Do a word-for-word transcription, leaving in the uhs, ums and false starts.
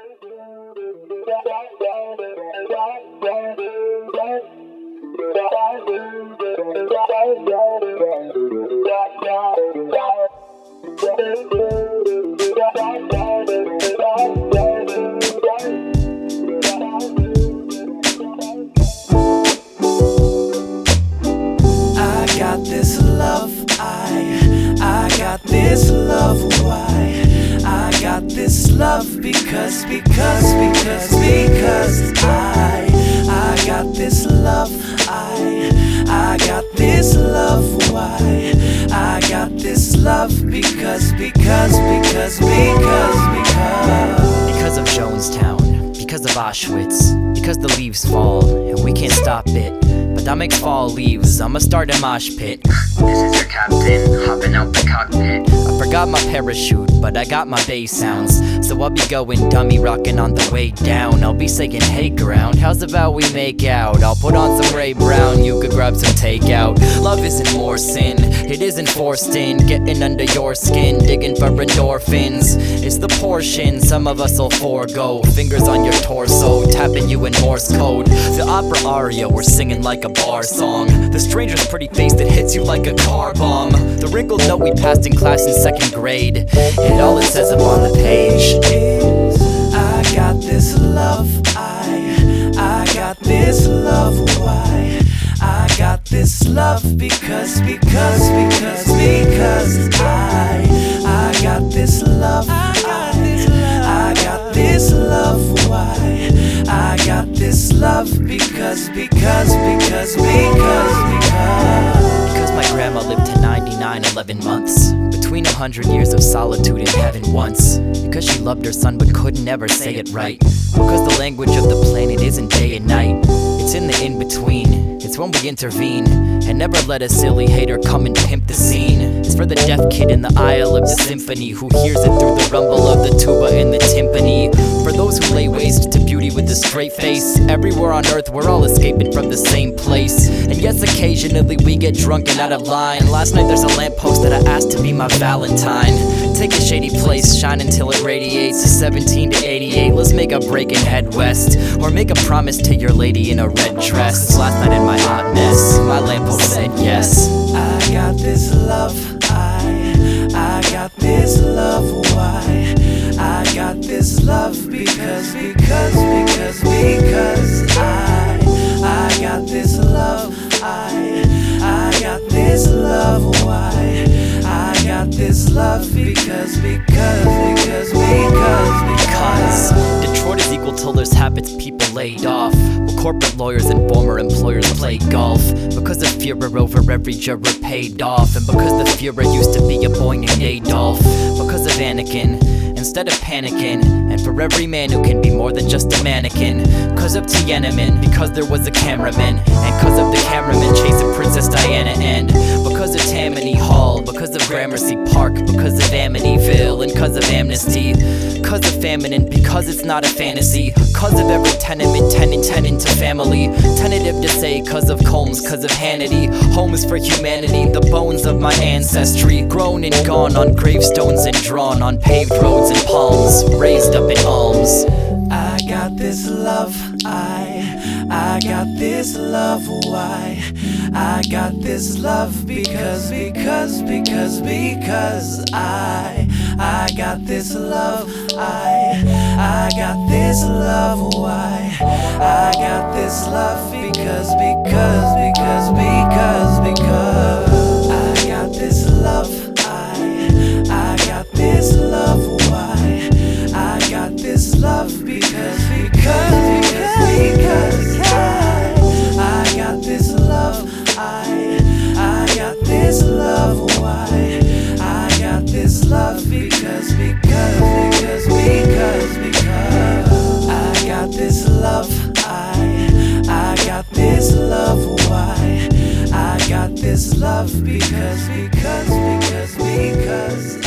got this love, I, I got this love, why? I got this love because, because, because, because I, I got this love, I, I got this love, why? I got this love because, because, because, because, because Because of Jonestown, because of Auschwitz, because the leaves fall and we can't stop it. But that makes fall leaves, I'ma start a mosh pit. This is your captain, hopping out the cockpit. I forgot my parachute, but I got my bass sounds. So I'll be going dummy rocking on the way down. I'll be saying, hey ground, how's about we make out? I'll put on some Ray Brown, you could grab some takeout. Love isn't more sin, it isn't forced in. Getting under your skin, digging for endorphins. It's the portion some of us'll forego. Fingers on your torso, tapping you in Morse code. The opera aria, we're singing like a bar song. The stranger's pretty face that hits you like a car bomb. The wrinkled note we passed in class in second grade. And all it says up on the page is I got this love, I, I got this love, why? I got this love because, because, because, because I, I got this love, I, I got this love, why? I got this love because, because, because, because, because Because my grandma lived to ninety-nine, eleven months. Between a hundred years of solitude in heaven once. Because she loved her son but could never say it right. Because the language of the planet isn't day and night. It's in the in-between, it's when we intervene. And never let a silly hater come and pimp the scene. It's for the deaf kid in the aisle of the symphony, who hears it through the rumble of the tuba and the timpani. For those who lay waste to beauty with a straight face. Everywhere on earth we're all escaping from the same place. And yes, occasionally we get drunk and out of line. Last night there's a lamppost that I asked to be my Valentine. Take a shady place, shine until it radiates. Seventeen to eighty-eight, let's make a break and head west. Or make a promise to your lady in a red dress. Last night in my hot mess, my lamppost said yes. I got this love, I, I got this love, why? I got this love because, because, because, because I, I got this love, I, I got this love, why? I got this love because, because, because, because, Because Detroit is equal till there's habits people laid off. Well, corporate lawyers and former employers play golf. Because the Fuhrer over every juror paid off. And because the Fuhrer used to be a boy named Adolf. Because of Anakin, instead of panicking. And for every man who can be more than just a mannequin. Cause of Tiananmen, because there was a cameraman. And cause of the cameraman chasing Princess Diana. And because of Tammany Hall, because of Gramercy Park, because of Amityville, and cause of amnesty. Cause of famine and because it's not a fantasy. Cause of every tenement, tenant, tenant to family. Tentative to say cause of Combs, cause of Hannity. Home is for humanity, the bones of my ancestry. Grown and gone on gravestones and drawn on paved roads and palms, raised up in alms. I got this love, I, I got this love, why? I got this love because, because, because, because I, I got this love, I, I got this love, why? I got this love because, because, because, because, because I got this love, I, I got this love, why? I got this love because, because, because, because I, I got this love, I, I got this love, why? I got this love because, because, because, because, because I got this love, I, I got this love, why? I got this love because, because, because, because